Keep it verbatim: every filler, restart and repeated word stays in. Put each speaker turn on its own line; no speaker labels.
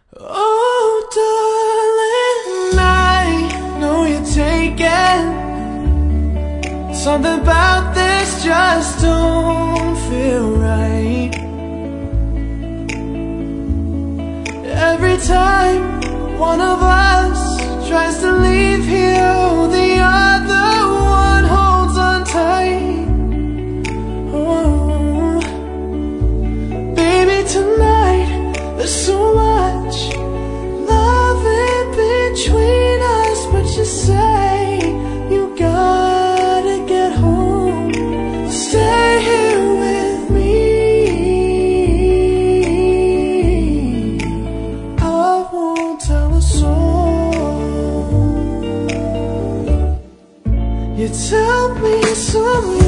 Oh, darling, I know you're taken. Something about this just don't feel right. Every time one of us tries to leave here, the other one holds on tight. Oh, baby, tonight there's so much love in between us, but you say you gotta get home. Stay here with me. I won't tell a soul. You tell me some